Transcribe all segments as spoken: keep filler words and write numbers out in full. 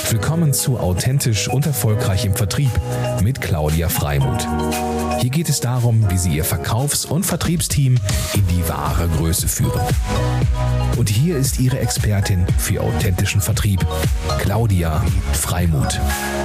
Willkommen zu Authentisch und Erfolgreich im Vertrieb mit Claudia Freimuth. Hier geht es darum, wie Sie Ihr Verkaufs- und Vertriebsteam in die wahre Größe führen. Und hier ist Ihre Expertin für authentischen Vertrieb, Claudia Freimuth.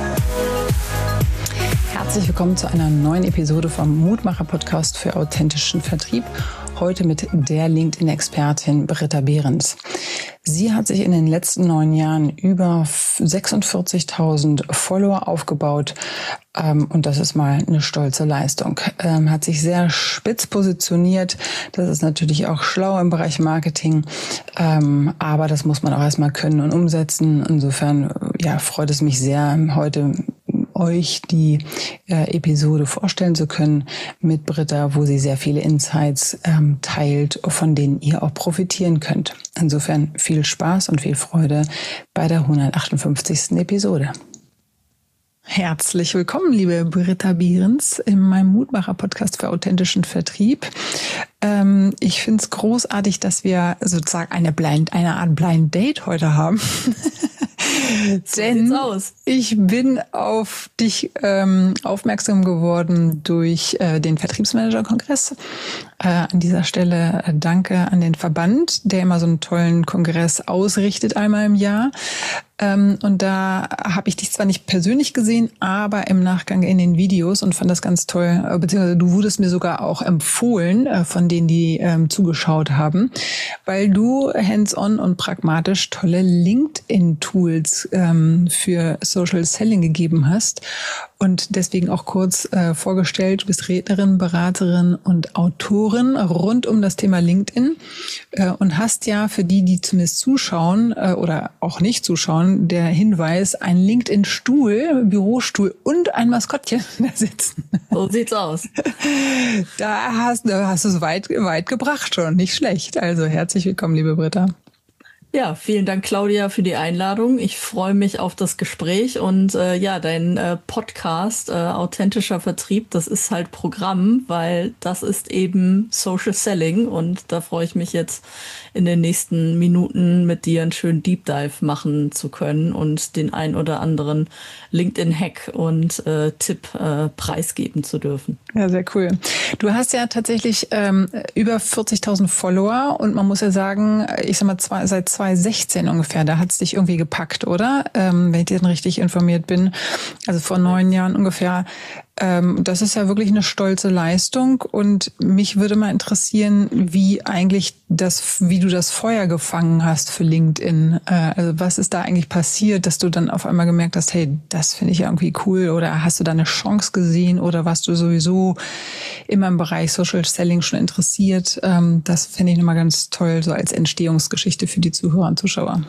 Herzlich willkommen zu einer neuen Episode vom Mutmacher-Podcast für authentischen Vertrieb. Heute mit der LinkedIn-Expertin Britta Behrens. Sie hat sich in den letzten neun Jahren über sechsundvierzigtausend Follower aufgebaut. Ähm, und das ist mal eine stolze Leistung. Ähm, hat sich sehr spitz positioniert. Das ist natürlich auch schlau im Bereich Marketing. Ähm, aber das muss man auch erstmal können und umsetzen. Insofern ja, freut es mich sehr, heute euch die äh, Episode vorstellen zu können mit Britta, wo sie sehr viele Insights ähm, teilt, von denen ihr auch profitieren könnt. Insofern viel Spaß und viel Freude bei der hundertachtundfünfzigsten Episode. Herzlich willkommen, liebe Britta Behrens, in meinem Mutmacher-Podcast für authentischen Vertrieb. Ähm, ich finde es großartig, dass wir sozusagen eine Blind, eine Art Blind Date heute haben. So Denn aus. ich bin auf dich ähm, aufmerksam geworden durch äh, den Vertriebsmanager-Kongress. Äh, an dieser Stelle äh, danke an den Verband, der immer so einen tollen Kongress ausrichtet, einmal im Jahr. Ähm, und da habe ich dich zwar nicht persönlich gesehen, aber im Nachgang in den Videos und fand das ganz toll, äh, beziehungsweise du wurdest mir sogar auch empfohlen äh, von denen, die ähm, zugeschaut haben, weil du hands-on und pragmatisch tolle LinkedIn-Tools ähm, für Social Selling gegeben hast. Und deswegen auch kurz äh, vorgestellt, du bist Rednerin, Beraterin und Autorin rund um das Thema LinkedIn äh, und hast ja für die, die zumindest zuschauen äh, oder auch nicht zuschauen, der Hinweis, ein LinkedIn-Stuhl, Bürostuhl und ein Maskottchen da sitzen. So sieht's aus. Da hast, da hast du es weit, weit gebracht schon, nicht schlecht. Also herzlich willkommen, liebe Britta. Ja, vielen Dank, Claudia, für die Einladung. Ich freue mich auf das Gespräch und äh, ja, dein äh, Podcast, äh, authentischer Vertrieb, das ist halt Programm, weil das ist eben Social Selling und da freue ich mich jetzt in den nächsten Minuten mit dir einen schönen Deep Dive machen zu können und den ein oder anderen LinkedIn-Hack und äh, Tipp äh, preisgeben zu dürfen. Ja, sehr cool. Du hast ja tatsächlich ähm, über vierzigtausend Follower und man muss ja sagen, ich sag mal, zwei, seit zwanzig sechzehn ungefähr, da hat's dich irgendwie gepackt, oder? Ähm, wenn ich dann richtig informiert bin. Also vor neun Jahren ungefähr. Ähm, das ist ja wirklich eine stolze Leistung und mich würde mal interessieren, wie eigentlich das, wie du das Feuer gefangen hast für LinkedIn. Äh, also was ist da eigentlich passiert, dass du dann auf einmal gemerkt hast, hey, das finde ich irgendwie cool, oder hast du da eine Chance gesehen oder warst du sowieso immer im Bereich Social Selling schon interessiert? Ähm, das finde ich nochmal ganz toll, so als Entstehungsgeschichte für die Zuhörer und Zuschauer.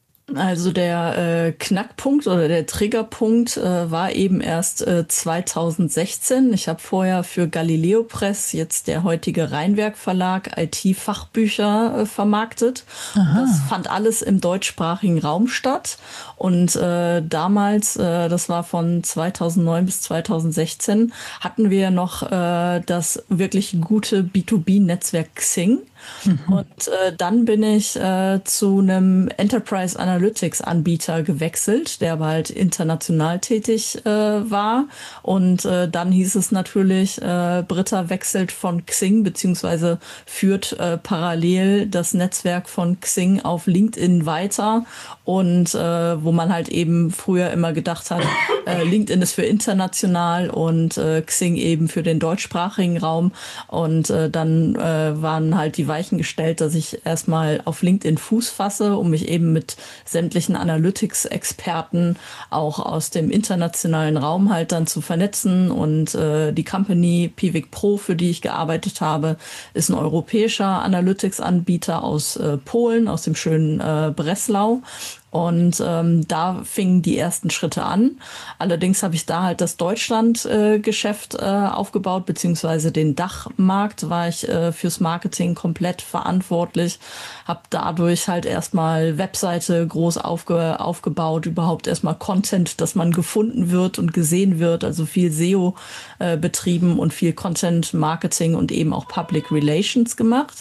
Also der äh, Knackpunkt oder der Triggerpunkt äh, war eben erst äh, zwanzig sechzehn. Ich habe vorher für Galileo Press, jetzt der heutige Rheinwerk Verlag, I T-Fachbücher äh, vermarktet. Das fand alles im deutschsprachigen Raum statt. Und äh, damals, äh, das war von zweitausendneun bis zweitausendsechzehn, hatten wir noch äh, das wirklich gute B zwei B-Netzwerk Xing. Mhm. Und äh, dann bin ich äh, zu einem Enterprise Analytics Anbieter gewechselt, der aber halt international tätig äh, war. Und äh, dann hieß es natürlich, äh, Britta wechselt von Xing beziehungsweise führt äh, parallel das Netzwerk von Xing auf LinkedIn weiter. Und äh, wo man halt eben früher immer gedacht hat, äh, LinkedIn ist für international und äh, Xing eben für den deutschsprachigen Raum. Und äh, dann äh, waren halt die Weichen gestellt, dass ich erstmal auf LinkedIn Fuß fasse, um mich eben mit sämtlichen Analytics-Experten auch aus dem internationalen Raum halt dann zu vernetzen. Und äh, die Company Piwik Pro, für die ich gearbeitet habe, ist ein europäischer Analytics-Anbieter aus äh, Polen, aus dem schönen äh, Breslau. Und ähm, da fingen die ersten Schritte an. Allerdings habe ich da halt das Deutschland-Geschäft äh, äh, aufgebaut, beziehungsweise den Dachmarkt war ich äh, fürs Marketing komplett verantwortlich. Habe dadurch halt erstmal Webseite groß aufge aufgebaut, überhaupt erstmal Content, dass man gefunden wird und gesehen wird, also viel S E O äh, betrieben und viel Content-Marketing und eben auch Public Relations gemacht.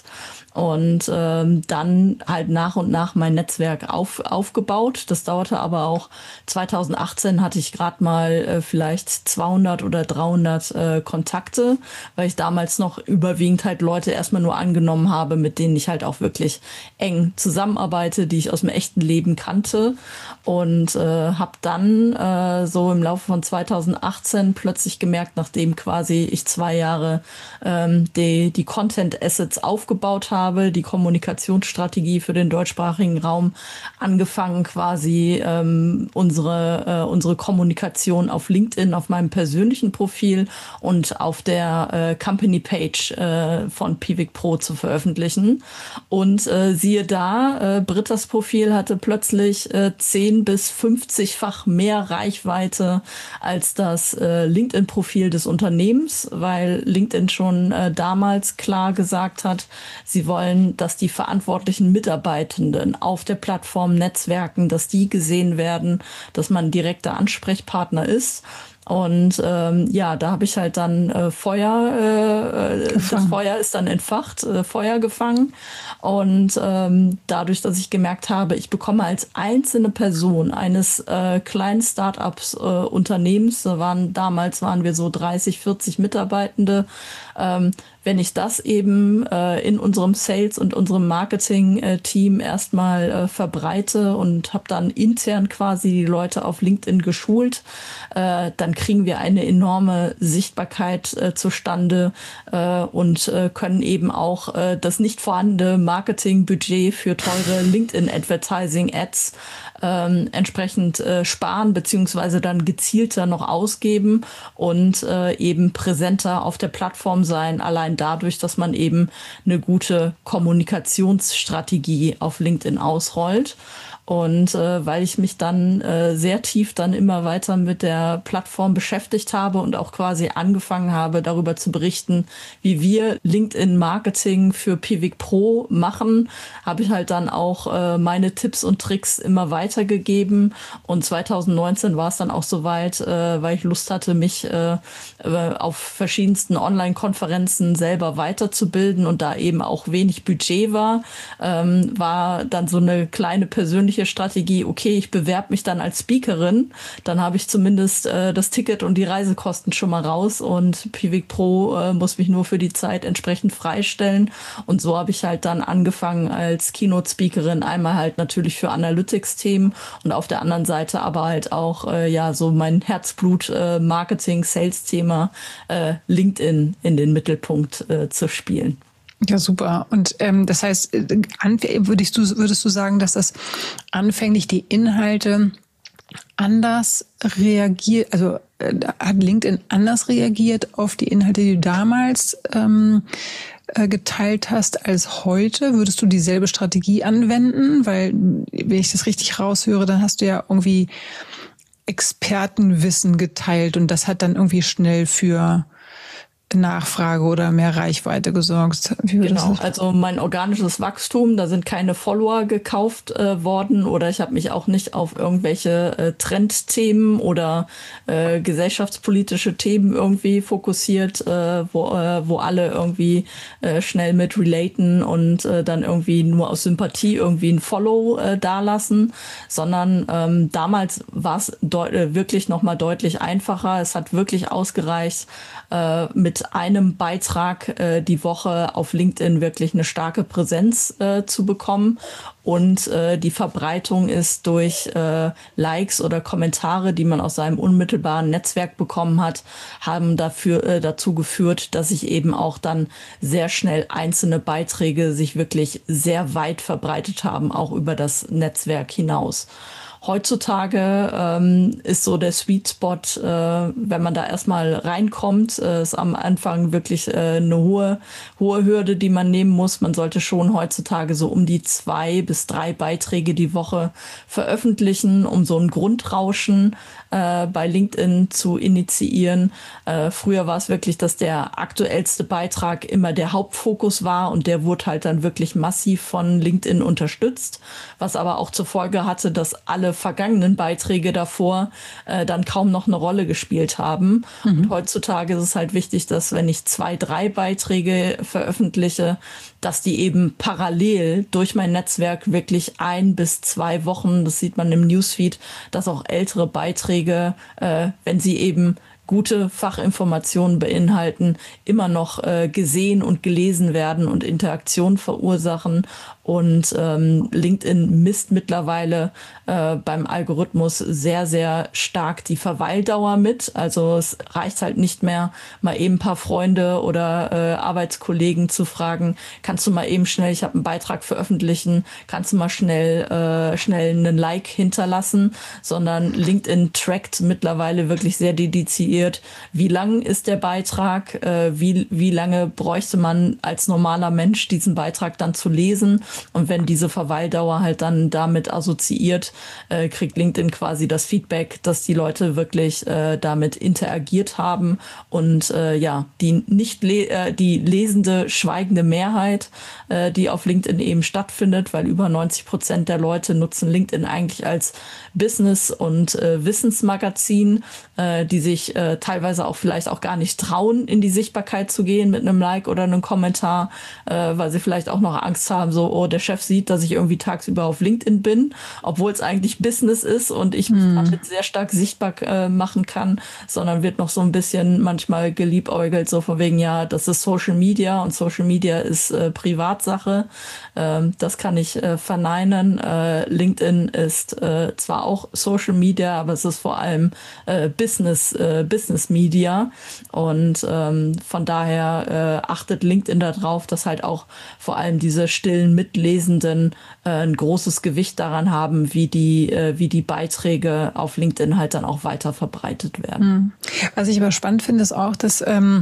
und ähm, dann halt nach und nach mein Netzwerk auf, aufgebaut. Das dauerte aber auch. zweitausendachtzehn hatte ich gerade mal äh, vielleicht zweihundert oder dreihundert äh, Kontakte, weil ich damals noch überwiegend halt Leute erstmal nur angenommen habe, mit denen ich halt auch wirklich eng zusammenarbeite, die ich aus dem echten Leben kannte, und äh, habe dann äh, so im Laufe von zweitausendachtzehn plötzlich gemerkt, nachdem quasi ich zwei Jahre ähm, die, die Content Assets aufgebaut habe, die Kommunikationsstrategie für den deutschsprachigen Raum, angefangen quasi ähm, unsere, äh, unsere Kommunikation auf LinkedIn, auf meinem persönlichen Profil und auf der äh, Company Page äh, von Piwik Pro zu veröffentlichen. Und äh, siehe da, äh, Britta's Profil hatte plötzlich äh, zehn bis fünfzigfach mehr Reichweite als das äh, LinkedIn-Profil des Unternehmens, weil LinkedIn schon äh, damals klar gesagt hat, sie wollen, dass die verantwortlichen Mitarbeitenden auf der Plattform netzwerken, dass die gesehen werden, dass man direkter Ansprechpartner ist. Und ähm, ja, da habe ich halt dann äh, Feuer, äh, das Feuer ist dann entfacht, äh, Feuer gefangen. Und ähm, dadurch, dass ich gemerkt habe, ich bekomme als einzelne Person eines äh, kleinen Start-ups äh, Unternehmens, da waren, damals waren wir so dreißig, vierzig Mitarbeitende, ähm, wenn ich das eben äh, in unserem Sales- und unserem Marketing-Team erstmal äh, verbreite und habe dann intern quasi die Leute auf LinkedIn geschult, äh, dann kriegen wir eine enorme Sichtbarkeit äh, zustande äh, und äh, können eben auch äh, das nicht vorhandene Marketingbudget für teure LinkedIn-Advertising-Ads ähm, entsprechend äh, sparen, beziehungsweise dann gezielter noch ausgeben und äh, eben präsenter auf der Plattform sein, allein dadurch, dass man eben eine gute Kommunikationsstrategie auf LinkedIn ausrollt. Und äh, weil ich mich dann äh, sehr tief dann immer weiter mit der Plattform beschäftigt habe und auch quasi angefangen habe, darüber zu berichten, wie wir LinkedIn-Marketing für Piwik Pro machen, habe ich halt dann auch äh, meine Tipps und Tricks immer weitergegeben. Und zweitausendneunzehn war es dann auch soweit, äh, weil ich Lust hatte, mich äh, auf verschiedensten Online-Konferenzen selber weiterzubilden und da eben auch wenig Budget war, ähm, war dann so eine kleine persönliche Strategie, okay, ich bewerbe mich dann als Speakerin, dann habe ich zumindest äh, das Ticket und die Reisekosten schon mal raus und Piwik Pro äh, muss mich nur für die Zeit entsprechend freistellen. Und so habe ich halt dann angefangen als Keynote-Speakerin, einmal halt natürlich für Analytics-Themen und auf der anderen Seite aber halt auch äh, ja so mein Herzblut äh, Marketing-Sales-Thema äh, LinkedIn in den Mittelpunkt äh, zu spielen. Ja, super. Und ähm, das heißt, würdest du, würdest du sagen, dass das anfänglich die Inhalte anders reagiert, also äh, hat LinkedIn anders reagiert auf die Inhalte, die du damals ähm, äh, geteilt hast als heute? Würdest du dieselbe Strategie anwenden? Weil, wenn ich das richtig raushöre, dann hast du ja irgendwie Expertenwissen geteilt und das hat dann irgendwie schnell für Nachfrage oder mehr Reichweite gesorgt. Wie genau, also mein organisches Wachstum, da sind keine Follower gekauft äh, worden oder ich habe mich auch nicht auf irgendwelche äh, Trendthemen oder äh, gesellschaftspolitische Themen irgendwie fokussiert, äh, wo, äh, wo alle irgendwie äh, schnell mit relaten und äh, dann irgendwie nur aus Sympathie irgendwie ein Follow äh, dalassen, sondern ähm, damals war es deut- wirklich nochmal deutlich einfacher. Es hat wirklich ausgereicht, äh, mit einem Beitrag äh, die Woche auf LinkedIn wirklich eine starke Präsenz äh, zu bekommen. Und äh, die Verbreitung ist durch äh, Likes oder Kommentare, die man aus seinem unmittelbaren Netzwerk bekommen hat, haben dafür äh, dazu geführt, dass sich eben auch dann sehr schnell einzelne Beiträge sich wirklich sehr weit verbreitet haben, auch über das Netzwerk hinaus. Heutzutage ähm, ist so der Sweet Spot, äh, wenn man da erstmal reinkommt, äh, ist am Anfang wirklich äh, eine hohe, hohe Hürde, die man nehmen muss. Man sollte schon heutzutage so um die zwei bis drei Beiträge die Woche veröffentlichen, um so ein Grundrauschen äh, bei LinkedIn zu initiieren. Äh, früher war es wirklich, dass der aktuellste Beitrag immer der Hauptfokus war und der wurde halt dann wirklich massiv von LinkedIn unterstützt, was aber auch zur Folge hatte, dass alle alle vergangenen Beiträge davor äh, dann kaum noch eine Rolle gespielt haben. Mhm. Und heutzutage ist es halt wichtig, dass wenn ich zwei, drei Beiträge veröffentliche, dass die eben parallel durch mein Netzwerk wirklich ein bis zwei Wochen, das sieht man im Newsfeed, dass auch ältere Beiträge, äh, wenn sie eben gute Fachinformationen beinhalten, immer noch äh, gesehen und gelesen werden und Interaktion verursachen. Und ähm, LinkedIn misst mittlerweile äh, beim Algorithmus sehr, sehr stark die Verweildauer mit. Also es reicht halt nicht mehr, mal eben ein paar Freunde oder äh, Arbeitskollegen zu fragen, kannst du mal eben schnell, ich habe einen Beitrag veröffentlichen, kannst du mal schnell, äh, schnell einen Like hinterlassen, sondern LinkedIn trackt mittlerweile wirklich sehr dediziert, wie lang ist der Beitrag, äh, wie, wie lange bräuchte man als normaler Mensch diesen Beitrag dann zu lesen. Und wenn diese Verweildauer halt dann damit assoziiert, äh, kriegt LinkedIn quasi das Feedback, dass die Leute wirklich äh, damit interagiert haben und äh, ja, die nicht le- äh, die lesende, schweigende Mehrheit, äh, die auf LinkedIn eben stattfindet, weil über neunzig Prozent der Leute nutzen LinkedIn eigentlich als Business- und äh, Wissensmagazin, äh, die sich äh, teilweise auch vielleicht auch gar nicht trauen, in die Sichtbarkeit zu gehen mit einem Like oder einem Kommentar, äh, weil sie vielleicht auch noch Angst haben, so, oh, der Chef sieht, dass ich irgendwie tagsüber auf LinkedIn bin, obwohl es eigentlich Business ist und ich mich hm. damit sehr stark sichtbar äh, machen kann, sondern wird noch so ein bisschen manchmal geliebäugelt, so von wegen, ja, das ist Social Media und Social Media ist äh, Privatsache. Ähm, das kann ich äh, verneinen. Äh, LinkedIn ist äh, zwar auch Social Media, aber es ist vor allem äh, Business, äh, Business Media und ähm, von daher äh, achtet LinkedIn darauf, dass halt auch vor allem diese stillen Mitlesenden äh, ein großes Gewicht daran haben, wie die, äh, wie die Beiträge auf LinkedIn halt dann auch weiter verbreitet werden. Was ich aber spannend finde, ist auch, dass ähm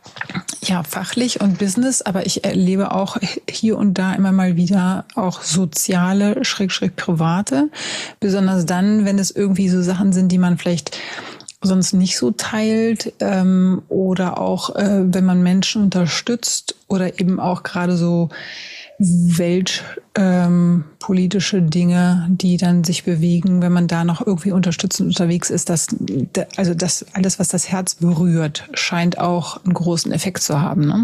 ja, fachlich und Business, aber ich erlebe auch hier und da immer mal wieder auch soziale, schräg, schräg private, besonders dann, wenn es irgendwie so Sachen sind, die man vielleicht sonst nicht so teilt ähm, oder auch, äh, wenn man Menschen unterstützt oder eben auch gerade so weltpolitische ähm, Dinge, die dann sich bewegen, wenn man da noch irgendwie unterstützend unterwegs ist, dass, also das alles, was das Herz berührt, scheint auch einen großen Effekt zu haben, ne?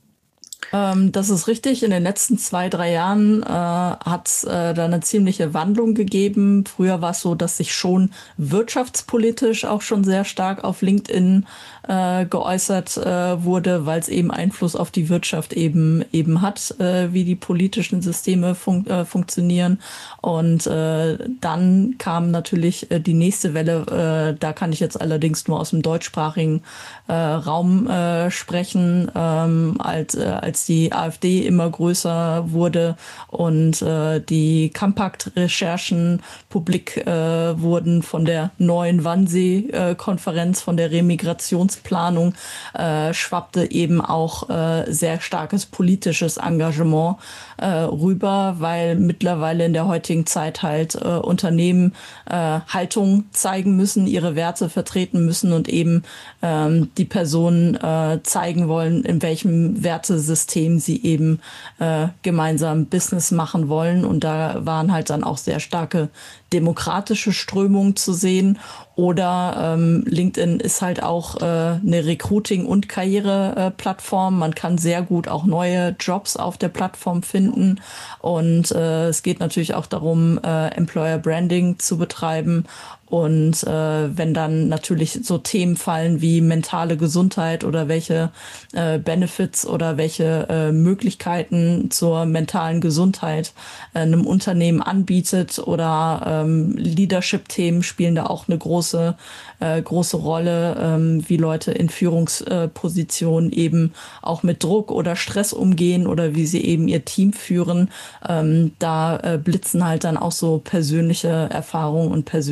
Ähm, das ist richtig. In den letzten zwei, drei Jahren äh, hat es äh, da eine ziemliche Wandlung gegeben. Früher war es so, dass sich schon wirtschaftspolitisch auch schon sehr stark auf LinkedIn äh, geäußert äh, wurde, weil es eben Einfluss auf die Wirtschaft eben eben hat, äh, wie die politischen Systeme fun- äh, funktionieren. Und äh, dann kam natürlich äh, die nächste Welle. Äh, da kann ich jetzt allerdings nur aus dem deutschsprachigen äh, Raum äh, sprechen, ähm, als, äh, als die AfD immer größer wurde und äh, die Compact-Recherchen publik äh, wurden von der neuen Wannsee-Konferenz, von der Remigrationsplanung, äh, schwappte eben auch äh, sehr starkes politisches Engagement äh, rüber, weil mittlerweile in der heutigen Zeit halt äh, Unternehmen äh, Haltung zeigen müssen, ihre Werte vertreten müssen und eben ähm, die Personen äh, zeigen wollen, in welchem Wertesystem sie eben äh, gemeinsam Business machen wollen. Und da waren halt dann auch sehr starke demokratische Strömungen zu sehen. Oder ähm, LinkedIn ist halt auch äh, eine Recruiting- und Karriere-Plattform. Man kann sehr gut auch neue Jobs auf der Plattform finden. Und äh, es geht natürlich auch darum, äh, Employer Branding zu betreiben. Und äh, wenn dann natürlich so Themen fallen wie mentale Gesundheit oder welche äh, Benefits oder welche äh, Möglichkeiten zur mentalen Gesundheit äh, einem Unternehmen anbietet oder ähm, Leadership-Themen spielen da auch eine große äh, große Rolle, ähm, wie Leute in Führungspositionen eben auch mit Druck oder Stress umgehen oder wie sie eben ihr Team führen. Ähm, da äh, blitzen halt dann auch so persönliche Erfahrungen und persönliche Werte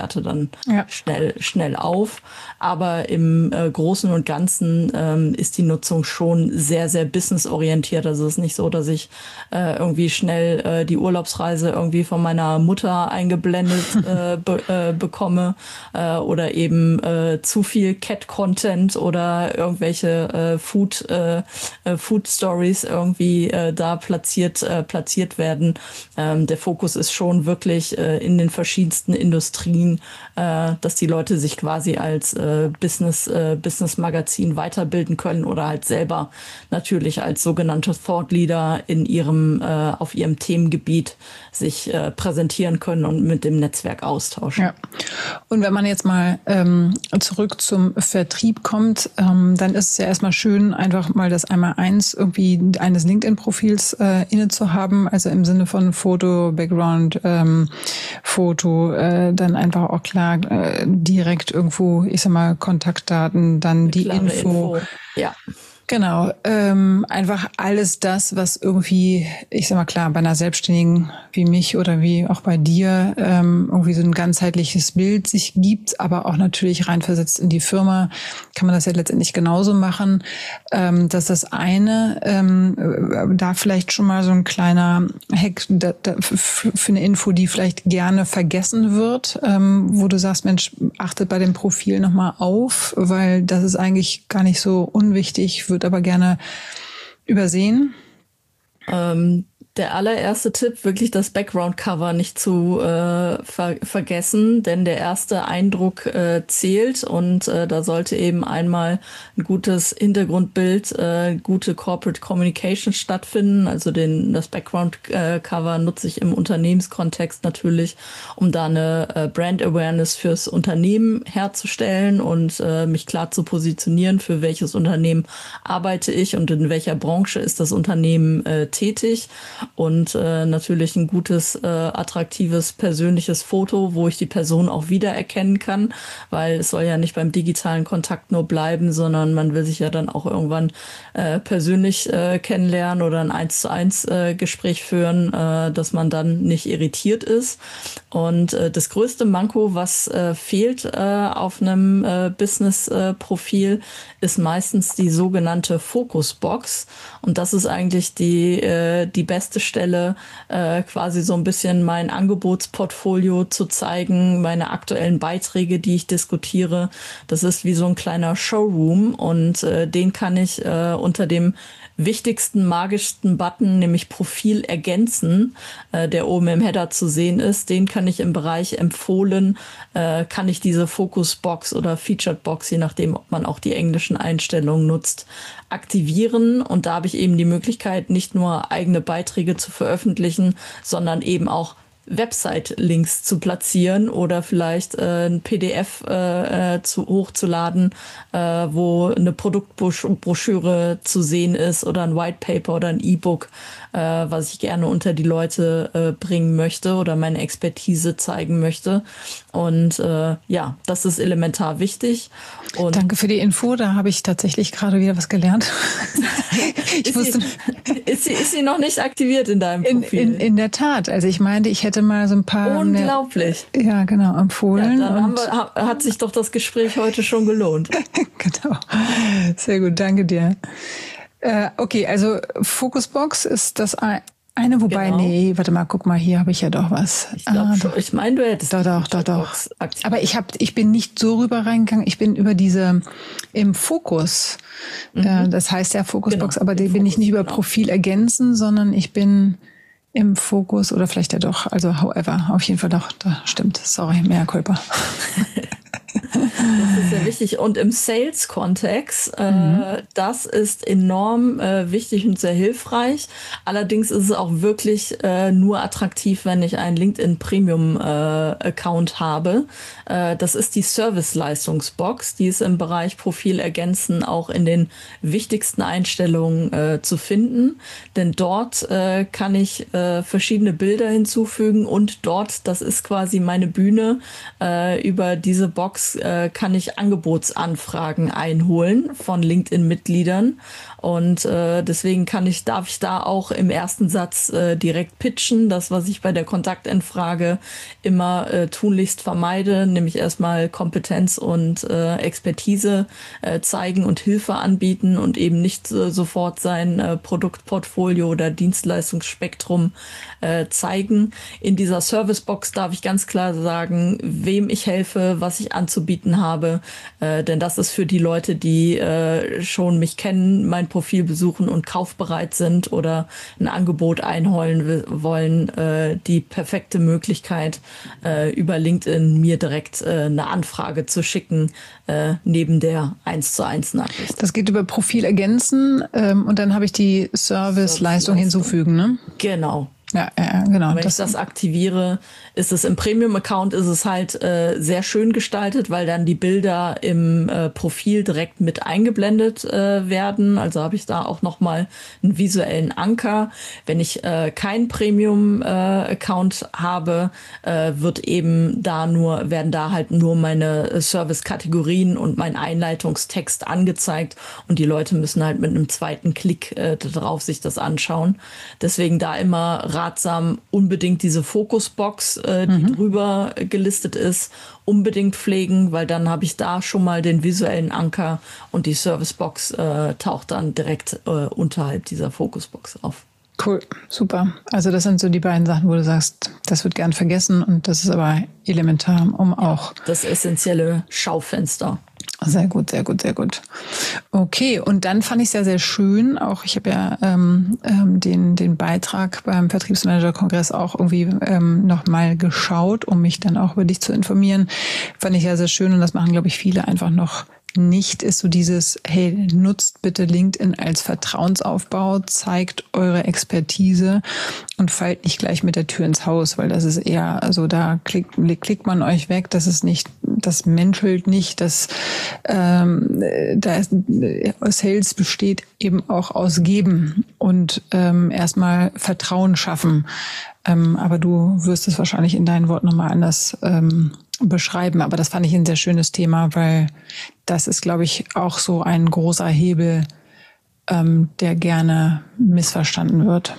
Experte dann ja. schnell, schnell auf. Aber im äh, Großen und Ganzen ähm, ist die Nutzung schon sehr, sehr businessorientiert. Also es ist nicht so, dass ich äh, irgendwie schnell äh, die Urlaubsreise irgendwie von meiner Mutter eingeblendet äh, be äh, bekomme äh, oder eben äh, zu viel Cat-Content oder irgendwelche äh, Food, äh, Food Stories irgendwie äh, da platziert, äh, platziert werden. Ähm, der Fokus ist schon wirklich äh, in den verschiedensten Industrien, äh, dass die Leute sich quasi als äh, Business, äh, Business-Magazin weiterbilden können oder halt selber natürlich als sogenannte Thought Leader in ihrem, äh, auf ihrem Themengebiet sich äh, präsentieren können und mit dem Netzwerk austauschen. Ja. Und wenn man jetzt mal ähm, zurück zum Vertrieb kommt, ähm, dann ist es ja erstmal schön, einfach mal das einmal eins irgendwie eines LinkedIn-Profils äh, inne zu haben, also im Sinne von Foto, Background, ähm, Foto, äh, dann einfach auch klar äh, direkt irgendwo, ich sag mal, Kontaktdaten, dann die Info. Info. Ja. Genau, ähm, einfach alles das, was irgendwie, ich sag mal klar, bei einer Selbstständigen wie mich oder wie auch bei dir ähm, irgendwie so ein ganzheitliches Bild sich gibt, aber auch natürlich reinversetzt in die Firma, kann man das ja letztendlich genauso machen. Ähm, dass das eine, ähm, da vielleicht schon mal so ein kleiner Hack da, da, für eine Info, die vielleicht gerne vergessen wird, ähm, wo du sagst, Mensch, achtet bei dem Profil nochmal auf, weil das ist eigentlich gar nicht so unwichtig, wird aber gerne übersehen. Ähm, der allererste Tipp, wirklich das Background-Cover nicht zu äh, ver vergessen, denn der erste Eindruck äh, zählt und äh, da sollte eben einmal ein gutes Hintergrundbild, äh, gute Corporate Communication stattfinden. Also den das Background-Cover nutze ich im Unternehmenskontext natürlich, um da eine äh, Brand-Awareness fürs Unternehmen herzustellen und äh, mich klar zu positionieren, für welches Unternehmen arbeite ich und in welcher Branche ist das Unternehmen äh, tätig. Und äh, natürlich ein gutes, äh, attraktives, persönliches Foto, wo ich die Person auch wiedererkennen kann, weil es soll ja nicht beim digitalen Kontakt nur bleiben, sondern man will sich ja dann auch irgendwann äh, persönlich äh, kennenlernen oder ein eins zu eins äh, Gespräch führen, äh, dass man dann nicht irritiert ist. Und äh, das größte Manko, was äh, fehlt äh, auf einem äh, Business-Profil, äh, ist meistens die sogenannte Fokusbox. Und das ist eigentlich die, äh, die beste Stelle, äh, quasi so ein bisschen mein Angebotsportfolio zu zeigen, meine aktuellen Beiträge, die ich diskutiere. Das ist wie so ein kleiner Showroom und äh, den kann ich äh, unter dem wichtigsten, magischsten Button, nämlich Profil ergänzen, äh, der oben im Header zu sehen ist. Den kann ich im Bereich empfohlen, äh, kann ich diese Focusbox oder Featured Box, je nachdem, ob man auch die englischen Einstellungen nutzt, aktivieren. Und da habe ich eben die Möglichkeit, nicht nur eigene Beiträge zu veröffentlichen, sondern eben auch Website-Links zu platzieren oder vielleicht äh, ein P D F äh, zu, hochzuladen, äh, wo eine Produktbroschüre zu sehen ist oder ein White Paper oder ein E-Book, äh, was ich gerne unter die Leute äh, bringen möchte oder meine Expertise zeigen möchte. Und äh, ja, das ist elementar wichtig. Und danke für die Info, da habe ich tatsächlich gerade wieder was gelernt. ich ist, wusste, sie, ist, sie, ist sie noch nicht aktiviert in deinem Profil? In, in, in der Tat. Also ich meinte, ich hätte mal so ein paar... Unglaublich. Mehr, ja, genau, empfohlen. Ja, dann und haben wir, hat sich doch das Gespräch heute schon gelohnt. Genau. Sehr gut, danke dir. Äh, okay, also Focusbox ist das eine, wobei, genau. nee, warte mal, guck mal, hier habe ich ja doch was. Ich glaube ah, schon, ich meine, du hättest doch, doch, doch, doch. Aber ich, hab, ich bin nicht so rüber reingegangen, ich bin über diese im Fokus, mhm. äh, das heißt ja Focusbox, genau, aber die bin ich nicht über genau. Profil ergänzen, sondern ich bin im Fokus oder vielleicht ja doch, also however, auf jeden Fall doch, da stimmt, sorry, mehr Culpa. Das ist sehr wichtig. Und im Sales-Kontext, äh, mhm. das ist enorm äh, wichtig und sehr hilfreich. Allerdings ist es auch wirklich äh, nur attraktiv, wenn ich einen LinkedIn Premium-Account äh, habe. Äh, das ist die Service-Leistungsbox. Die ist im Bereich Profil ergänzen auch in den wichtigsten Einstellungen äh, zu finden. Denn dort äh, kann ich äh, verschiedene Bilder hinzufügen und dort, das ist quasi meine Bühne, äh, über diese Box äh, kann ich Angebotsanfragen einholen von LinkedIn-Mitgliedern. Und äh, deswegen kann ich, darf ich da auch im ersten Satz äh, direkt pitchen. Das, was ich bei der Kontaktanfrage immer äh, tunlichst vermeide, nämlich erstmal Kompetenz und äh, Expertise äh, zeigen und Hilfe anbieten und eben nicht äh, sofort sein äh, Produktportfolio oder Dienstleistungsspektrum äh, zeigen. In dieser Servicebox darf ich ganz klar sagen, wem ich helfe, was ich anzubieten habe. Äh, denn das ist für die Leute, die äh, schon mich kennen, mein Profil besuchen und kaufbereit sind oder ein Angebot einholen wollen, äh, die perfekte Möglichkeit, äh, über LinkedIn mir direkt äh, eine Anfrage zu schicken, äh, neben der eins zu eins Nachricht. Das geht über Profil ergänzen ähm, und dann habe ich die Serviceleistung hinzufügen, ne? Genau. Ja, ja, genau. Wenn das ich das aktiviere, ist es im Premium-Account ist es halt äh, sehr schön gestaltet, weil dann die Bilder im äh, Profil direkt mit eingeblendet äh, werden. Also habe ich da auch nochmal einen visuellen Anker. Wenn ich äh, keinen Premium-Account äh, habe, äh, wird eben da nur, werden da halt nur meine Service-Kategorien und mein Einleitungstext angezeigt und die Leute müssen halt mit einem zweiten Klick äh, drauf sich das anschauen. Deswegen da immer ratsam, unbedingt diese Fokusbox, äh, die mhm. drüber gelistet ist, unbedingt pflegen, weil dann habe ich da schon mal den visuellen Anker und die Servicebox äh, taucht dann direkt äh, unterhalb dieser Fokusbox auf. Cool, super. Also das sind so die beiden Sachen, wo du sagst, das wird gern vergessen und das ist aber elementar, um ja, auch... das essentielle Schaufenster. Sehr gut, sehr gut, sehr gut. Okay, und dann fand ich es sehr, sehr schön. Auch ich habe ja ähm, ähm, den den Beitrag beim Vertriebsmanager-Kongress auch irgendwie ähm, nochmal geschaut, um mich dann auch über dich zu informieren. Fand ich ja sehr schön und das machen, glaube ich, viele einfach noch nicht, ist so dieses, hey, nutzt bitte LinkedIn als Vertrauensaufbau, zeigt eure Expertise und fallt nicht gleich mit der Tür ins Haus, weil das ist eher, also da klickt, klickt man euch weg, das ist nicht, das menschelt nicht, das ähm, da ist, Sales besteht eben auch aus Geben und ähm, erstmal Vertrauen schaffen. Ähm, aber du wirst es wahrscheinlich in deinen Worten nochmal anders ähm, beschreiben. Aber das fand ich ein sehr schönes Thema, weil das ist, glaube ich, auch so ein großer Hebel, ähm, der gerne missverstanden wird.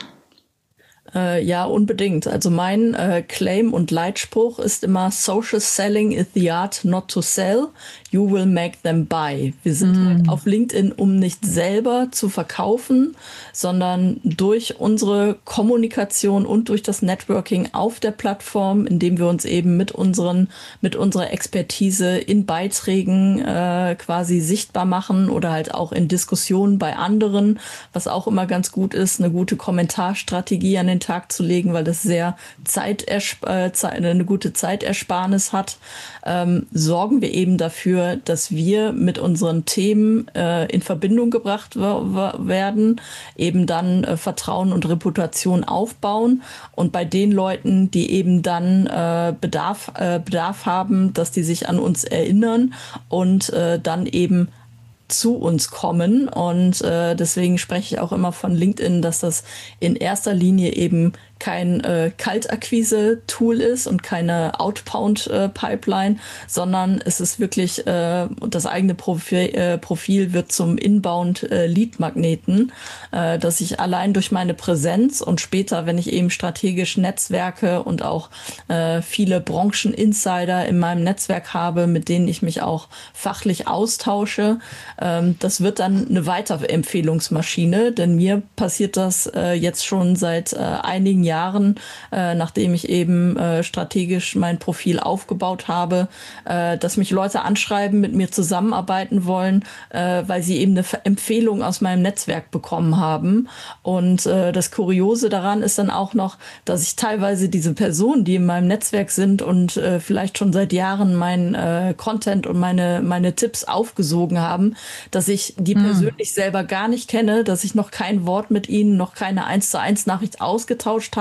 Äh, ja, unbedingt. Also mein äh, Claim und Leitspruch ist immer: Social Selling is the art not to sell. You will make them buy. Wir sind mm. halt auf LinkedIn, um nicht selber zu verkaufen, sondern durch unsere Kommunikation und durch das Networking auf der Plattform, indem wir uns eben mit unseren, mit unserer Expertise in Beiträgen äh, quasi sichtbar machen oder halt auch in Diskussionen bei anderen, was auch immer ganz gut ist, eine gute Kommentarstrategie an den Tag zu legen, weil das sehr Zeitersp- äh, eine gute Zeitersparnis hat, ähm, sorgen wir eben dafür, dass wir mit unseren Themen äh, in Verbindung gebracht w- w- werden, eben dann äh, Vertrauen und Reputation aufbauen und bei den Leuten, die eben dann äh, Bedarf, äh, Bedarf haben, dass die sich an uns erinnern und äh, dann eben zu uns kommen. Und äh, deswegen spreche ich auch immer von LinkedIn, dass das in erster Linie eben kein äh, Kaltakquise-Tool ist und keine Outbound-Pipeline, äh, sondern es ist wirklich, äh, das eigene Profil, äh, Profil wird zum Inbound-Lead-Magneten, äh, dass ich allein durch meine Präsenz und später, wenn ich eben strategisch Netzwerke und auch äh, viele Branchen-Insider in meinem Netzwerk habe, mit denen ich mich auch fachlich austausche, ähm, das wird dann eine Weiterempfehlungsmaschine, denn mir passiert das äh, jetzt schon seit äh, einigen Jahren, Jahren, äh, nachdem ich eben äh, strategisch mein Profil aufgebaut habe, äh, dass mich Leute anschreiben, mit mir zusammenarbeiten wollen, äh, weil sie eben eine Empfehlung aus meinem Netzwerk bekommen haben. Und äh, das Kuriose daran ist dann auch noch, dass ich teilweise diese Personen, die in meinem Netzwerk sind und äh, vielleicht schon seit Jahren mein äh, Content und meine, meine Tipps aufgesogen haben, dass ich die mhm. persönlich selber gar nicht kenne, dass ich noch kein Wort mit ihnen, noch keine eins zu eins Nachricht ausgetauscht habe,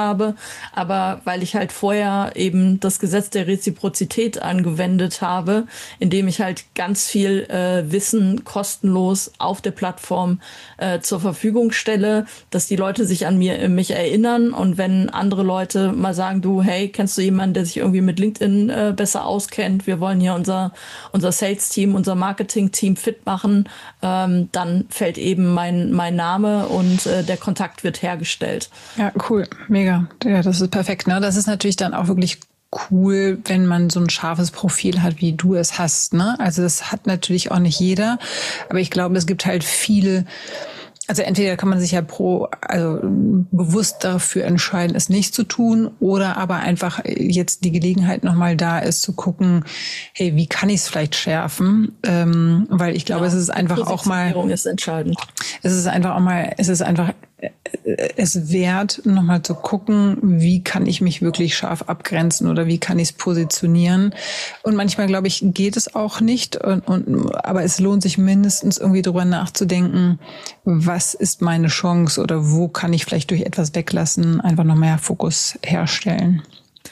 habe, aber weil ich halt vorher eben das Gesetz der Reziprozität angewendet habe, indem ich halt ganz viel äh, Wissen kostenlos auf der Plattform äh, zur Verfügung stelle, dass die Leute sich an mir, mich erinnern, und wenn andere Leute mal sagen, du, hey, kennst du jemanden, der sich irgendwie mit LinkedIn äh, besser auskennt, wir wollen hier unser, unser Sales-Team, unser Marketing-Team fit machen, ähm, dann fällt eben mein, mein Name und äh, der Kontakt wird hergestellt. Ja, cool, mega. Ja, das ist perfekt. Ne? Das ist natürlich dann auch wirklich cool, wenn man so ein scharfes Profil hat, wie du es hast. Ne? Also das hat natürlich auch nicht jeder, aber ich glaube, es gibt halt viele. Also entweder kann man sich ja pro, also bewusst dafür entscheiden, es nicht zu tun, oder aber einfach jetzt die Gelegenheit nochmal da ist, zu gucken, hey, wie kann ich es vielleicht schärfen? Ähm, weil ich glaube, ja, es ist einfach auch mal, ist entscheidend. Es ist einfach auch mal, es ist einfach es wert, nochmal zu gucken, wie kann ich mich wirklich scharf abgrenzen oder wie kann ich es positionieren. Und manchmal, glaube ich, geht es auch nicht. Und, und, aber es lohnt sich mindestens irgendwie drüber nachzudenken, was ist meine Chance oder wo kann ich vielleicht durch etwas weglassen, einfach noch mehr Fokus herstellen.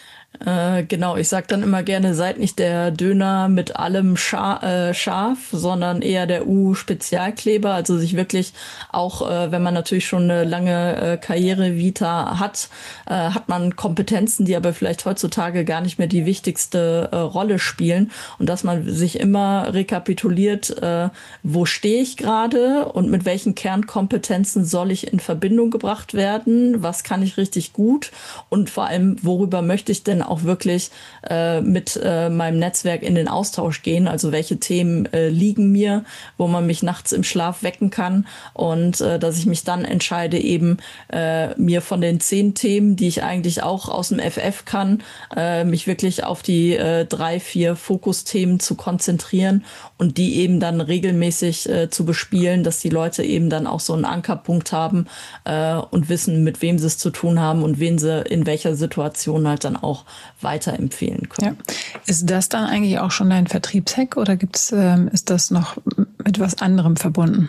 Äh, genau, ich sag dann immer gerne, seid nicht der Döner mit allem Scha- äh, scharf, sondern eher der U-Spezialkleber, also sich wirklich auch, äh, wenn man natürlich schon eine lange äh, Karriere-Vita hat, äh, hat man Kompetenzen, die aber vielleicht heutzutage gar nicht mehr die wichtigste äh, Rolle spielen, und dass man sich immer rekapituliert, äh, wo stehe ich gerade und mit welchen Kernkompetenzen soll ich in Verbindung gebracht werden, was kann ich richtig gut und vor allem, worüber möchte ich denn auch wirklich äh, mit äh, meinem Netzwerk in den Austausch gehen. Also welche Themen äh, liegen mir, wo man mich nachts im Schlaf wecken kann, und äh, dass ich mich dann entscheide, eben äh, mir von den zehn Themen, die ich eigentlich auch aus dem F F kann, äh, mich wirklich auf die äh, drei, vier Fokusthemen zu konzentrieren und die eben dann regelmäßig äh, zu bespielen, dass die Leute eben dann auch so einen Ankerpunkt haben äh, und wissen, mit wem sie es zu tun haben und wen sie in welcher Situation halt dann auch weiterempfehlen können. Ja. Ist das dann eigentlich auch schon dein Vertriebshack oder gibt's, ähm, ist das noch mit was anderem verbunden?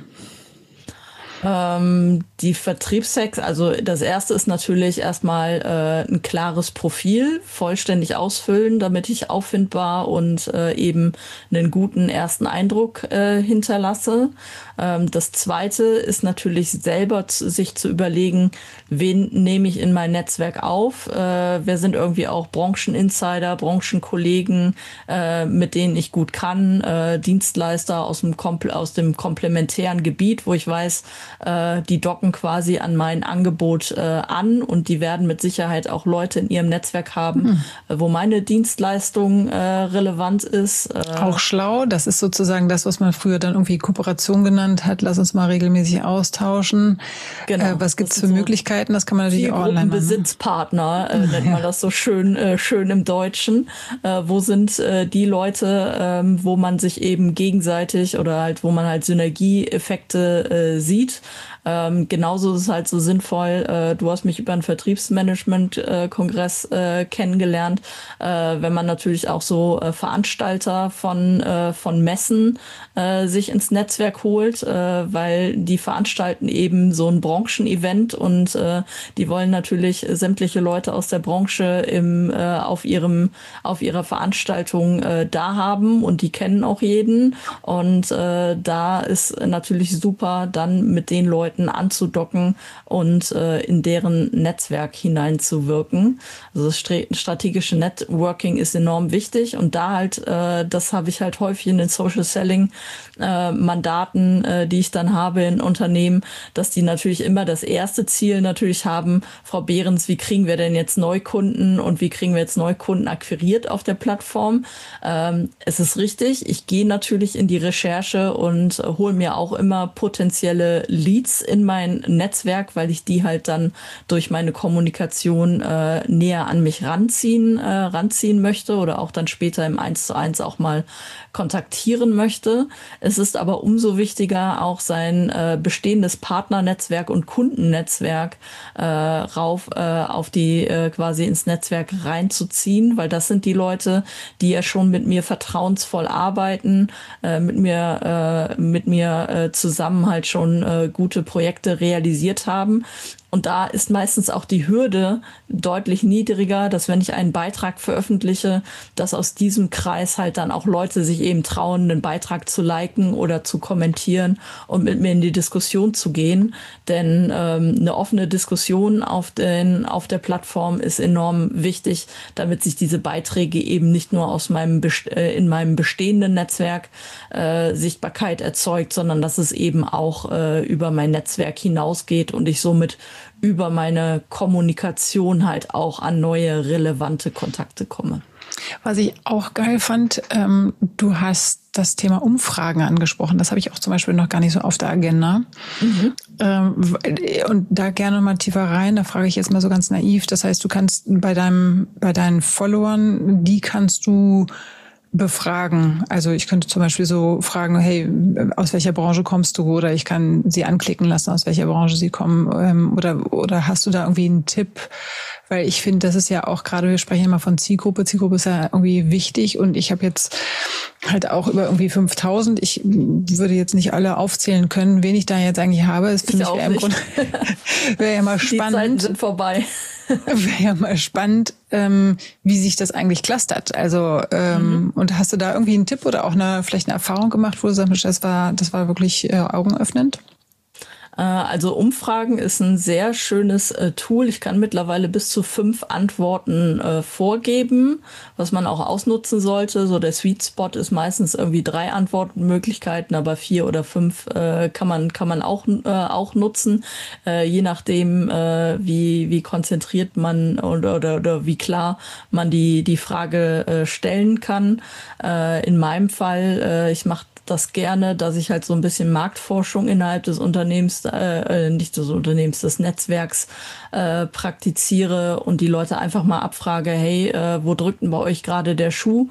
Ähm, die Vertriebshacks, also das erste ist natürlich erstmal äh, ein klares Profil vollständig ausfüllen, damit ich auffindbar und äh, eben einen guten ersten Eindruck äh, hinterlasse. Ähm, das zweite ist natürlich selber zu, sich zu überlegen, wen nehme ich in mein Netzwerk auf, äh, wer sind irgendwie auch Brancheninsider, Branchenkollegen, äh, mit denen ich gut kann, äh, Dienstleister aus dem, Kompl- aus dem komplementären Gebiet, wo ich weiß, die docken quasi an mein Angebot äh, an, und die werden mit Sicherheit auch Leute in ihrem Netzwerk haben, mhm. äh, wo meine Dienstleistung äh, relevant ist. Äh, auch schlau, das ist sozusagen das, was man früher dann irgendwie Kooperation genannt hat. Lass uns mal regelmäßig austauschen. Genau. Äh, was gibt es für so Möglichkeiten? Das kann man natürlich auch online machen. Besitzpartner äh, nennt man das so schön, äh, schön im Deutschen. Äh, wo sind äh, die Leute, äh, wo man sich eben gegenseitig oder halt, wo man halt Synergieeffekte äh, sieht. Ähm, genauso ist es halt so sinnvoll, äh, du hast mich über einen Vertriebsmanagement-Kongress äh, kennengelernt, äh, wenn man natürlich auch so äh, Veranstalter von, äh, von Messen äh, sich ins Netzwerk holt, äh, weil die veranstalten eben so ein Branchenevent, und äh, die wollen natürlich sämtliche Leute aus der Branche im, äh, auf ihrem, auf ihrer Veranstaltung äh, da haben, und die kennen auch jeden, und äh, da ist natürlich super, dann mit den Leuten anzudocken und äh, in deren Netzwerk hineinzuwirken. Also das strategische Networking ist enorm wichtig, und da halt, äh, das habe ich halt häufig in den Social Selling äh, Mandaten, äh, die ich dann habe in Unternehmen, dass die natürlich immer das erste Ziel natürlich haben, Frau Behrens, wie kriegen wir denn jetzt Neukunden und wie kriegen wir jetzt Neukunden akquiriert auf der Plattform? Ähm, es ist richtig, ich gehe natürlich in die Recherche und äh, hole mir auch immer potenzielle Leads in mein Netzwerk, weil ich die halt dann durch meine Kommunikation äh, näher an mich ranziehen, äh, ranziehen möchte oder auch dann später im Eins zu Eins auch mal kontaktieren möchte. Es ist aber umso wichtiger, auch sein äh, bestehendes Partnernetzwerk und Kundennetzwerk äh, rauf äh, auf die äh, quasi ins Netzwerk reinzuziehen, weil das sind die Leute, die ja schon mit mir vertrauensvoll arbeiten, äh, mit mir äh, mit mir äh, zusammen halt schon äh, gute Projekte realisiert haben. Und da ist meistens auch die Hürde deutlich niedriger, dass wenn ich einen Beitrag veröffentliche, dass aus diesem Kreis halt dann auch Leute sich eben trauen, einen Beitrag zu liken oder zu kommentieren und mit mir in die Diskussion zu gehen. Denn ähm, eine offene Diskussion auf, den, auf der Plattform ist enorm wichtig, damit sich diese Beiträge eben nicht nur aus meinem äh, in meinem bestehenden Netzwerk äh, Sichtbarkeit erzeugt, sondern dass es eben auch äh, über mein Netzwerk hinausgeht und ich somit über meine Kommunikation halt auch an neue relevante Kontakte komme. Was ich auch geil fand, ähm, du hast das Thema Umfragen angesprochen. Das habe ich auch zum Beispiel noch gar nicht so auf der Agenda. Mhm. Ähm, und da gerne mal tiefer rein. Da frage ich jetzt mal so ganz naiv. Das heißt, du kannst bei deinem, bei deinen Followern, die kannst du befragen. Also ich könnte zum Beispiel so fragen, hey, aus welcher Branche kommst du? Oder ich kann sie anklicken lassen, aus welcher Branche sie kommen. Oder, oder hast du da irgendwie einen Tipp? Weil ich finde, das ist ja auch gerade, wir sprechen immer von Zielgruppe. Zielgruppe ist ja irgendwie wichtig. Und ich habe jetzt halt auch über irgendwie fünftausend. Ich würde jetzt nicht alle aufzählen können, wen ich da jetzt eigentlich habe. Das finde ich, ich wäre im Grunde, wäre ja mal spannend. Die Zeiten sind vorbei. Wäre ja mal spannend, ähm, wie sich das eigentlich clustert. Also ähm, mhm. und hast du da irgendwie einen Tipp oder auch eine vielleicht eine Erfahrung gemacht, wo du sagst, das war das war wirklich äh, augenöffnend? Also Umfragen ist ein sehr schönes äh, Tool. Ich kann mittlerweile bis zu fünf Antworten äh, vorgeben, was man auch ausnutzen sollte. So der Sweet Spot ist meistens irgendwie drei Antwortmöglichkeiten, aber vier oder fünf äh, kann man kann man auch äh, auch nutzen, äh, je nachdem äh, wie wie konzentriert man oder, oder oder wie klar man die die Frage äh, stellen kann. Äh, in meinem Fall, äh, ich mache das gerne, dass ich halt so ein bisschen Marktforschung innerhalb des Unternehmens, äh, nicht des Unternehmens, des Netzwerks äh, praktiziere und die Leute einfach mal abfrage, hey, äh, wo drückt denn bei euch gerade der Schuh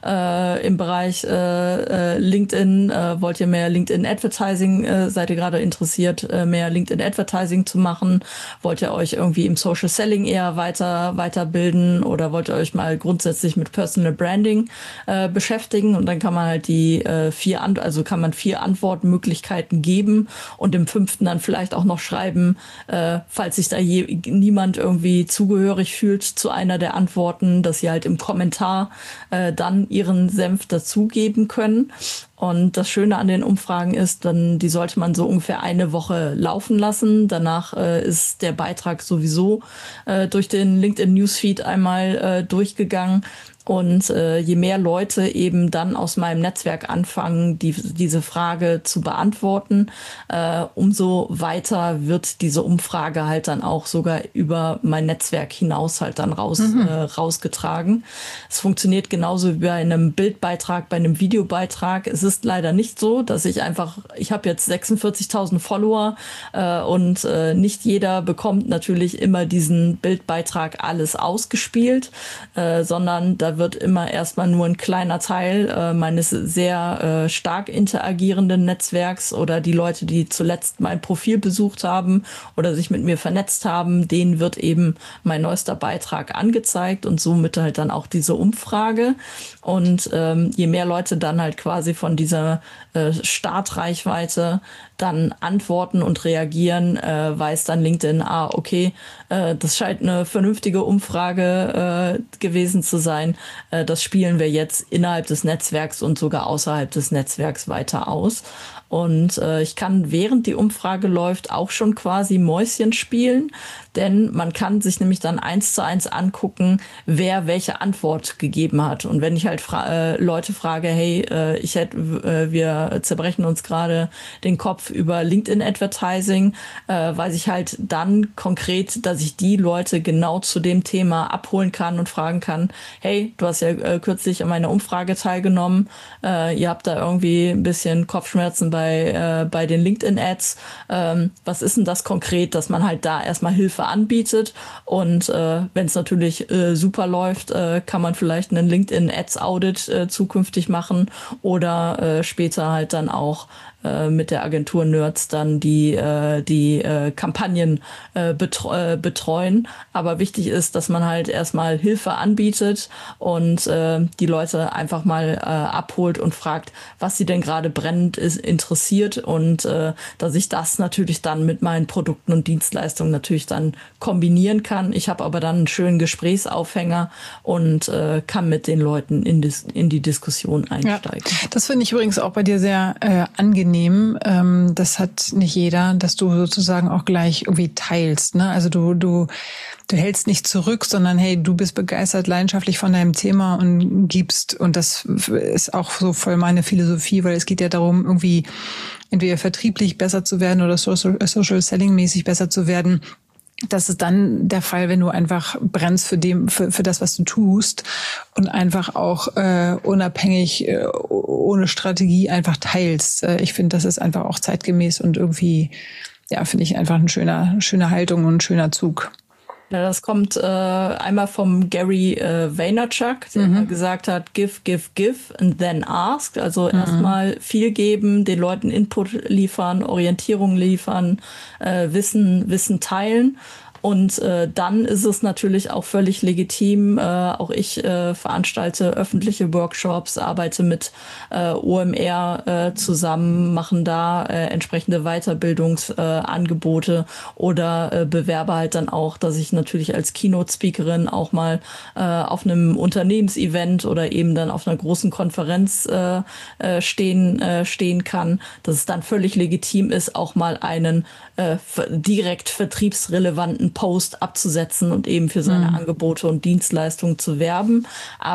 äh, im Bereich äh, äh, LinkedIn? Äh, wollt ihr mehr LinkedIn-Advertising? Äh, seid ihr gerade interessiert, äh, mehr LinkedIn-Advertising zu machen? Wollt ihr euch irgendwie im Social Selling eher weiter weiterbilden oder wollt ihr euch mal grundsätzlich mit Personal Branding äh, beschäftigen? Und dann kann man halt die äh, vier Also kann man vier Antwortmöglichkeiten geben und im fünften dann vielleicht auch noch schreiben, äh, falls sich da je, niemand irgendwie zugehörig fühlt zu einer der Antworten, dass sie halt im Kommentar äh, dann ihren Senf dazugeben können. Und das Schöne an den Umfragen ist, dann die sollte man so ungefähr eine Woche laufen lassen. Danach äh, ist der Beitrag sowieso äh, durch den LinkedIn Newsfeed einmal äh, durchgegangen. Und äh, je mehr Leute eben dann aus meinem Netzwerk anfangen, die, diese Frage zu beantworten, äh, umso weiter wird diese Umfrage halt dann auch sogar über mein Netzwerk hinaus halt dann raus, mhm. äh, rausgetragen. Es funktioniert genauso wie bei einem Bildbeitrag, bei einem Videobeitrag. Es ist leider nicht so, dass ich einfach, ich habe jetzt sechsundvierzigtausend Follower äh, und äh, nicht jeder bekommt natürlich immer diesen Bildbeitrag alles ausgespielt, äh, sondern da wird immer erstmal nur ein kleiner Teil äh, meines sehr äh, stark interagierenden Netzwerks oder die Leute, die zuletzt mein Profil besucht haben oder sich mit mir vernetzt haben, denen wird eben mein neuester Beitrag angezeigt und somit halt dann auch diese Umfrage. Und ähm, je mehr Leute dann halt quasi von dieser äh, Startreichweite dann antworten und reagieren, äh, weiß dann LinkedIn, ah, okay, äh, das scheint eine vernünftige Umfrage äh, gewesen zu sein. Äh, das spielen wir jetzt innerhalb des Netzwerks und sogar außerhalb des Netzwerks weiter aus. Und äh, ich kann, während die Umfrage läuft, auch schon quasi Mäuschen spielen, denn man kann sich nämlich dann eins zu eins angucken, wer welche Antwort gegeben hat. Und wenn ich halt fra- äh, Leute frage, hey, äh, ich hätte, äh, wir zerbrechen uns gerade den Kopf über LinkedIn-Advertising, äh, weiß ich halt dann konkret, dass ich die Leute genau zu dem Thema abholen kann und fragen kann, hey, du hast ja äh, kürzlich an meiner Umfrage teilgenommen, äh, ihr habt da irgendwie ein bisschen Kopfschmerzen bei, äh, bei den LinkedIn-Ads. Ähm, was ist denn das konkret, dass man halt da erstmal Hilfe anbietet und äh, wenn es natürlich äh, super läuft, äh, kann man vielleicht einen LinkedIn-Ads-Audit äh, zukünftig machen oder äh, später halt dann auch äh, mit der Agentur Nerds dann die, äh, die äh, Kampagnen äh, betre- äh, betreuen. Aber wichtig ist, dass man halt erstmal Hilfe anbietet und äh, die Leute einfach mal äh, abholt und fragt, was sie denn gerade brennend ist, interessiert und äh, dass ich das natürlich dann mit meinen Produkten und Dienstleistungen natürlich dann kombinieren kann. Ich habe aber dann einen schönen Gesprächsaufhänger und äh, kann mit den Leuten in, dis- in die Diskussion einsteigen. Ja, das finde ich übrigens auch bei dir sehr äh, angenehm. Ähm, das hat nicht jeder, dass du sozusagen auch gleich irgendwie teilst. Ne? Also du, du, du hältst nicht zurück, sondern hey, du bist begeistert, leidenschaftlich von deinem Thema und gibst. Und das ist auch so voll meine Philosophie, weil es geht ja darum, irgendwie entweder vertrieblich besser zu werden oder Social, Social Selling mäßig besser zu werden. Das ist dann der Fall, wenn du einfach brennst für dem, für, für das, was du tust und einfach auch äh, unabhängig, äh, ohne Strategie einfach teilst. Äh, ich finde, das ist einfach auch zeitgemäß und irgendwie, ja, finde ich einfach eine schöne, schöne Haltung und ein schöner Zug. Ja, das kommt äh, einmal vom Gary äh, Vaynerchuk, der mhm. gesagt hat, give, give, give and then ask. Also mhm. erstmal viel geben, den Leuten Input liefern, Orientierung liefern, äh, Wissen, Wissen teilen. Und äh, dann ist es natürlich auch völlig legitim. Äh, auch ich äh, veranstalte öffentliche Workshops, arbeite mit äh, O M R äh, zusammen, machen da äh, entsprechende Weiterbildungsangebote äh, oder äh, bewerbe halt dann auch, dass ich natürlich als Keynote-Speakerin auch mal äh, auf einem Unternehmensevent oder eben dann auf einer großen Konferenz äh, äh, stehen, äh, stehen kann. Dass es dann völlig legitim ist, auch mal einen äh, direkt vertriebsrelevanten Post abzusetzen und eben für seine mhm. Angebote und Dienstleistungen zu werben.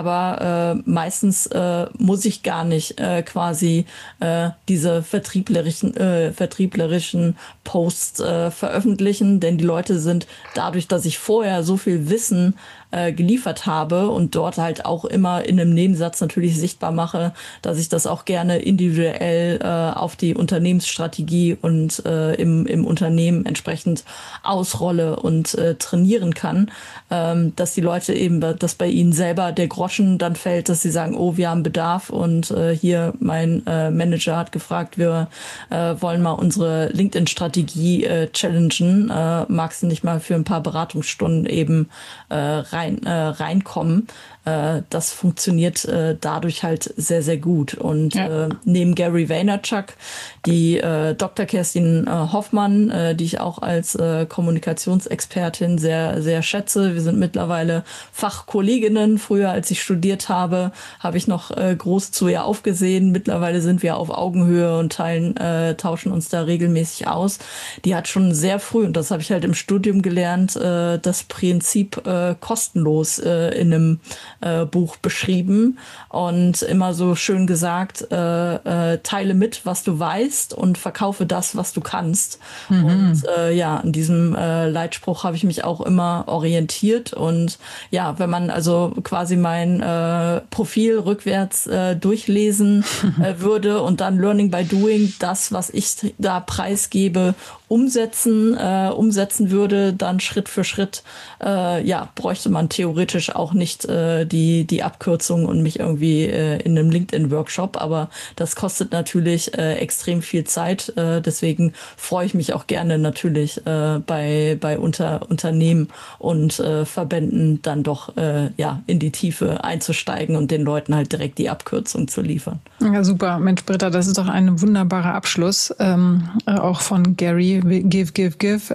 Aber äh, meistens äh, muss ich gar nicht äh, quasi äh, diese vertrieblerischen, äh, vertrieblerischen Posts äh, veröffentlichen, denn die Leute sind dadurch, dass ich vorher so viel Wissen äh, geliefert habe und dort halt auch immer in einem Nebensatz natürlich sichtbar mache, dass ich das auch gerne individuell äh, auf die Unternehmensstrategie und äh, im, im Unternehmen entsprechend ausrolle und äh, trainieren kann, ähm, dass die Leute eben, dass bei ihnen selber der Groschen dann fällt, dass sie sagen, oh, wir haben Bedarf und äh, hier mein äh, Manager hat gefragt, wir äh, wollen mal unsere LinkedIn-Strategie äh, challengen, äh, magst du nicht mal für ein paar Beratungsstunden eben äh, rein, äh, reinkommen. Äh, das funktioniert äh, dadurch halt sehr, sehr gut. Und ja. äh, neben Gary Vaynerchuk die äh, Doktor Kerstin äh, Hoffmann, äh, die ich auch als äh, Kommunikationsexpertin sehr, sehr schätze. Wir sind mittlerweile Fachkolleginnen. Früher, als ich studiert habe, habe ich noch äh, groß zu ihr aufgesehen. Mittlerweile sind wir auf Augenhöhe und teilen, äh, tauschen uns da regelmäßig aus. Die hat schon sehr früh, und das habe ich halt im Studium gelernt, äh, das Prinzip äh, kostenlos äh, in einem äh, Buch beschrieben und immer so schön gesagt, äh, äh, teile mit, was du weißt und verkaufe das, was du kannst. Mhm. Und äh, ja, an diesem äh, Leitspruch habe ich mich auch immer orientiert. Und ja, wenn man also quasi mein äh, Profil rückwärts äh, durchlesen äh, würde und dann Learning by Doing, das, was ich da preisgebe, umsetzen, äh, umsetzen würde, dann Schritt für Schritt, äh, ja, bräuchte man theoretisch auch nicht äh, die die Abkürzung und mich irgendwie äh, in einem LinkedIn-Workshop, aber das kostet natürlich äh, extrem viel Zeit, äh, deswegen freue ich mich auch gerne natürlich äh, bei bei unter Unternehmen und äh, Verbänden dann doch äh, ja in die Tiefe einzusteigen und den Leuten halt direkt die Abkürzung zu liefern. Ja, super. Mensch, Britta, das ist doch ein wunderbarer Abschluss, ähm, auch von Gary. Give, give, give.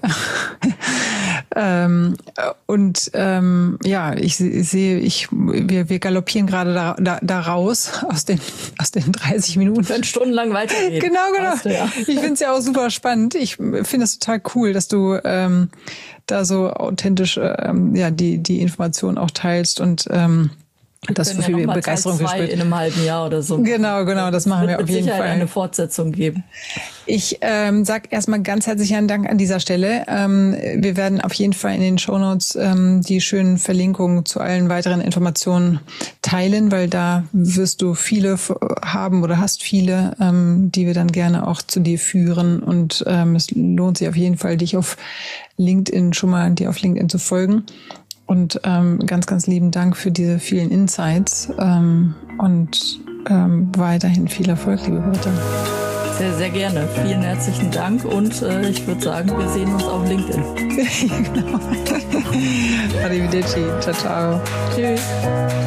ähm, und ähm, ja, ich sehe, ich, wir, wir galoppieren gerade da, da, da raus aus den, aus den dreißig Minuten. Wir können stundenlang weitergehen. Genau, genau. Du, ja. Ich finde es ja auch super spannend. Ich finde es total cool, dass du ähm, da so authentisch ähm, ja die die Informationen auch teilst und ähm, das für viel ja Begeisterung gespielt. In einem halben Jahr oder so. Genau, genau, das machen wir auf jeden Fall. Eine Fortsetzung geben. Ich ähm, sage erstmal ganz herzlichen Dank an dieser Stelle. Ähm, wir werden auf jeden Fall in den Shownotes ähm, die schönen Verlinkungen zu allen weiteren Informationen teilen, weil da wirst du viele haben oder hast viele, ähm, die wir dann gerne auch zu dir führen. Und ähm, es lohnt sich auf jeden Fall, dich auf LinkedIn schon mal, dir auf LinkedIn zu folgen. Und ähm, ganz, ganz lieben Dank für diese vielen Insights ähm, und ähm, weiterhin viel Erfolg, liebe Britta. Sehr, sehr gerne. Vielen herzlichen Dank und äh, ich würde sagen, wir sehen uns auf LinkedIn. Genau. Arrivederci. Ciao, ciao. Tschüss.